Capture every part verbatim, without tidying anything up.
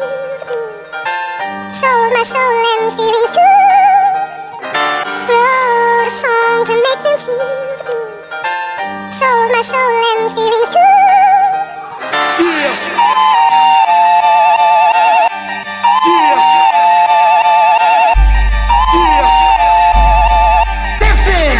feel the blues. Sold my soul and feelings too. Wrote a song to make them feel the blues. Sold my soul and feelings too. Yeah. Yeah. Yeah. Listen.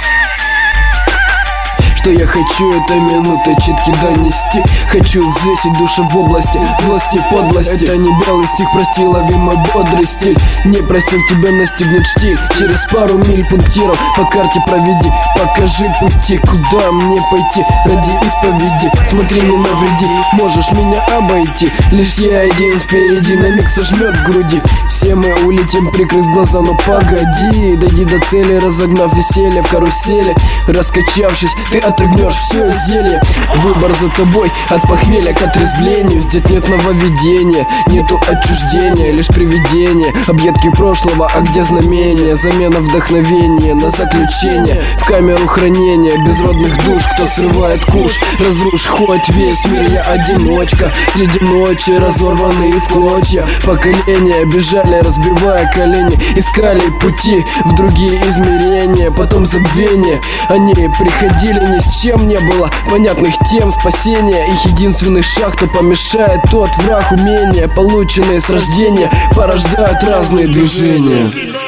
Что я хочу, это минуты читки донести. Хочу взвесить души в области злости, подлости. Это не белый стих, прости, лови мой бодрый стиль. Не просил, тебя настигнет штиль. Через пару миль пунктиров по карте проведи. Покажи пути, куда мне пойти ради исповеди. Смотри, не навреди, можешь меня обойти. Лишь я один впереди, на миг сожмет в груди. Все мы улетим, прикрыв глаза, но погоди. Дойди до цели, разогнав веселье в карусели. Раскачавшись, ты отрыгнешь все зелье. Выбор за тобой, от похмелья к отрезвлению. Здесь нет нововведения, нету отчуждения, лишь привидение, объедки прошлого, а где знамения? Замена вдохновения на заключение в камеру хранения безродных душ. Кто срывает куш, разрушь хоть весь мир. Я одиночка, среди ночи разорванные в клочья. Поколения бежали, разбивая колени. Искали пути в другие измерения, потом забвение. Они приходили, ни с чем не было понятных тем спасения. Их единственный шаг, кто помешает, тот враг. Умения, полученные с рождения, порождают разные движения.